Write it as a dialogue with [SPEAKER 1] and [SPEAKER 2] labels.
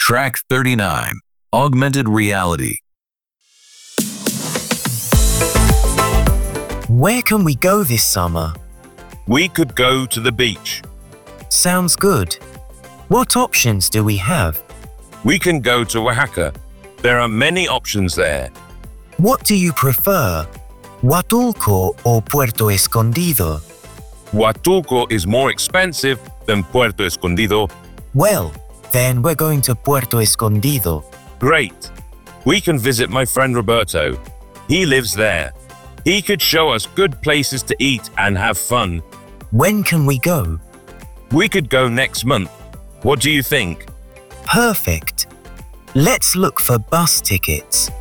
[SPEAKER 1] Track 39. Augmented Reality.
[SPEAKER 2] Where can we go this summer?
[SPEAKER 3] We could go to the beach.
[SPEAKER 2] Sounds good. What options do we have?
[SPEAKER 3] We can go to Oaxaca. There are many options there.
[SPEAKER 2] What do you prefer? Huatulco or Puerto Escondido?
[SPEAKER 3] Huatulco is more expensive than Puerto Escondido.
[SPEAKER 2] Well, then we're going to Puerto Escondido.
[SPEAKER 3] Great. We can visit my friend Roberto. He lives there. He could show us good places to eat and have fun.
[SPEAKER 2] When can we go?
[SPEAKER 3] We could go next month. What do you think?
[SPEAKER 2] Perfect. Let's look for bus tickets.